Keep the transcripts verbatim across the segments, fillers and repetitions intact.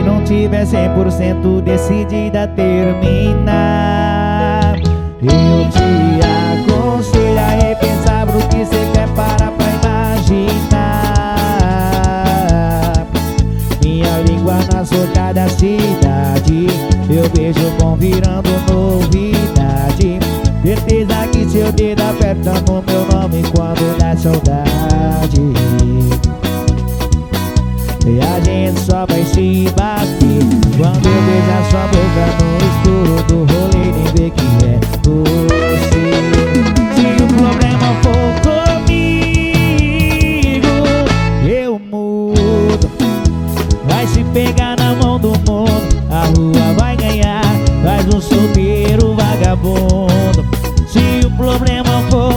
não tiver cem por cento decidida a terminar, eu te aconselho a repensar pro que cê quer, parar pra imaginar. Minha língua na soca da cidade, eu beijo bom virando novidade. Certeza que seu dedo aperta no meu nome quando dá saudade. E a gente só vai se bater quando eu beijar sua boca no escuro do rolê, nem ver que é você. Se o problema for comigo, eu mudo. Vai se pegar na mão do mundo, a rua vai ganhar, faz um solteiro vagabundo. Se o problema for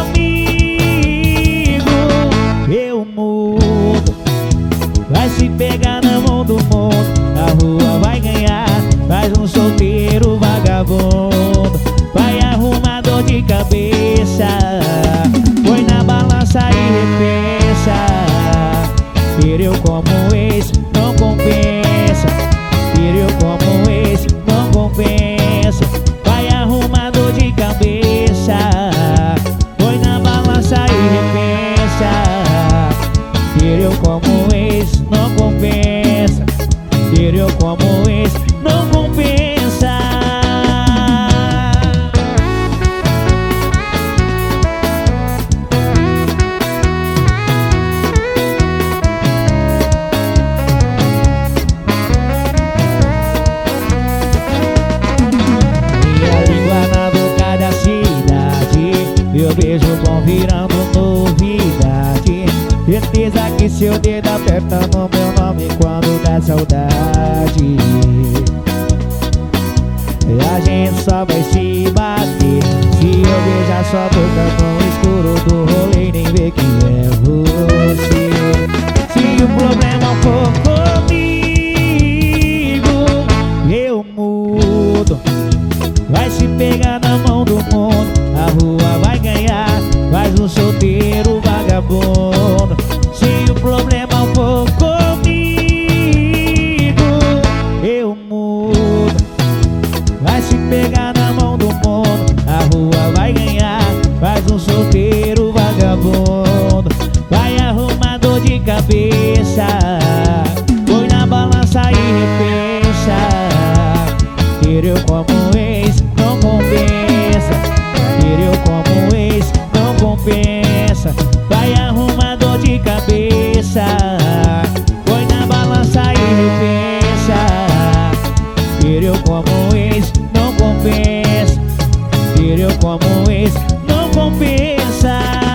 comigo, eu mudo. Vai se pegar na mão do mundo, a rua vai ganhar, faz um solteiro vagabundo. Vai arrumar dor de cabeça, põe na balança e repensa. Ter eu como ex não compensa, ter eu como ex não compensa. Vai arrumar dor de cabeça, põe na balança e repensa. Ter eu como ex não compensa, ter eu como ex não compensa. Minha língua na boca da cidade, meu beijo bom virando novidade. Certeza que seu dedo aperta no meu nome quando dá saudade. E a gente só vai se bater se eu beijar sua boca no escuro do rolê, nem ver que é você. Se o problema for comigo, eu mudo. Vai se pegar na mão do mundo, a rua vai ganhar, faz um solteiro vagabundo. Se o problema for comigo, eu mudo. Vai se pegar na mão do mundo, a rua vai ganhar, faz um solteiro vagabundo. Vai arrumar dor de cabeça, põe na balança e repensa. Ter eu como ex não compensa, ter eu como ex não compensa. Vai arrumar dor de cabeça, põe na balança e repensa. Ter eu como ex não compensa, ter eu como ex não compensa.